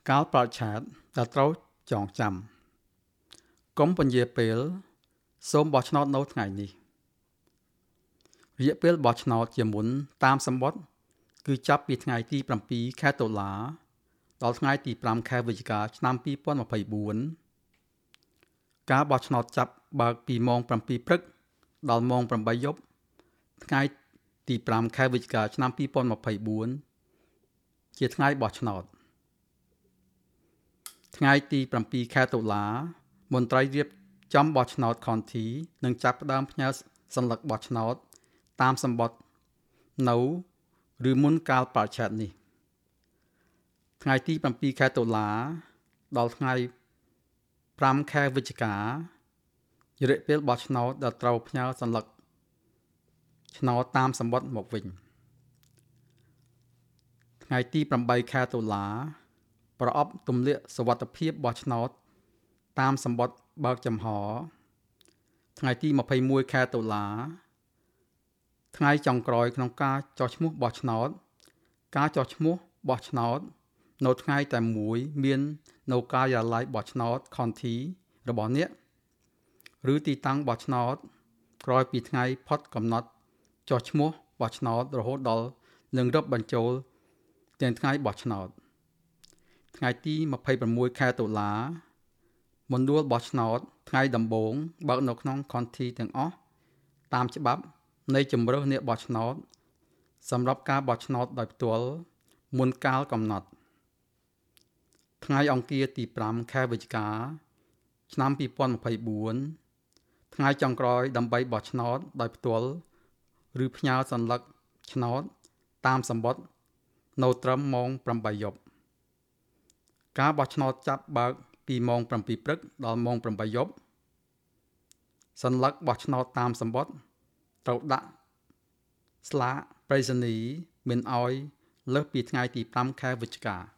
កាលប្រឆាតដែលត្រូវចងចាំកុំពន្យាពេលសូមបោះឆ្នោតនៅថ្ងៃនេះរយៈពេលបោះឆ្នោតជាមុនតាមសម្បត្តិគឺចាប់ពីថ្ងៃទី7ខែតុលាដល់ថ្ងៃទី5ខែវិច្ឆិកាឆ្នាំ2024ការបោះឆ្នោតចាប់បើកពីម៉ោង7ព្រឹកដល់ម៉ោង8យប់ថ្ងៃទី5ខែវិច្ឆិកាឆ្នាំ2024ជាថ្ងៃបោះឆ្នោតថ្ងៃទី7ខែតុលាមន្ត្រីរៀបចំបោះឆ្នោតខនធីនឹងចាប់ផ្ដើមផ្ញើសញ្ញាបោះឆ្នោតតាមសម្បត្តិនៅឬមុនកាលបរិច្ឆេទនេះថ្ងៃទី7ខែតុលាដល់ថ្ងៃ5ខែវិច្ឆិការយៈពេលបោះឆ្នោតដែលត្រូវផ្ញើសញ្ញាឆ្នោតតាមសម្បត្តិមកវិញថ្ងៃទី8ខែតុលាប្រអប់ទម្លាក់សុវត្ថិភាពបោះឆ្នោតតាមសម្បត្តិបើកចំហថ្ងៃទី21ខែតុលាថ្ងៃចុងក្រោយក្នុងការចុះឈ្មោះបោះឆ្នោតការចុះឈ្មោះបោះឆ្នោតនៅថ្ងៃតែមួយមាននៅការិយាល័យបោះឆ្នោតខនធីរបស់អ្នកឬទីតាំងបោះឆ្នោតក្រោយពីថ្ងៃផុតកំណត់ចុះឈ្មោះបោះឆ្នោតរហូតដល់នឹងរាប់បញ្ចូលទាំងថ្ងៃបោះឆ្នោតថ្ងៃទី26ខែតុលាមណ្ឌលបោះឆ្នោតថ្ងៃដំបូងបើកនៅក្នុងខនធីទាំងអស់តាមច្បាប់នៃជំរើសអ្នកបោះឆ្នោតសម្រាប់ការបោះឆ្នោតដោយផ្ទាល់មុនកាលកំណត់ថ្ងៃអង្គារទី5ខែវិច្ឆិកាឆ្នាំ2024ថ្ងៃចុងក្រោយដើម្បីបោះឆ្នោតដោយផ្ទាល់ឬផ្ញើសញ្ញាឆ្នោតតាមសម្បត្តិនៅត្រឹមម៉ោង8យប់ការបោះឆ្នោតចាប់បើកពីម៉ោង7ព្រឹកដល់ម៉ោង8យប់សញ្ញាបោះឆ្នោតតាមសម្បត្តិត្រូវដាក់ស្លាកប្រៃសណីយ៍មានឲ្យលើសពីថ្ងៃទី5ខែវិច្ឆិកា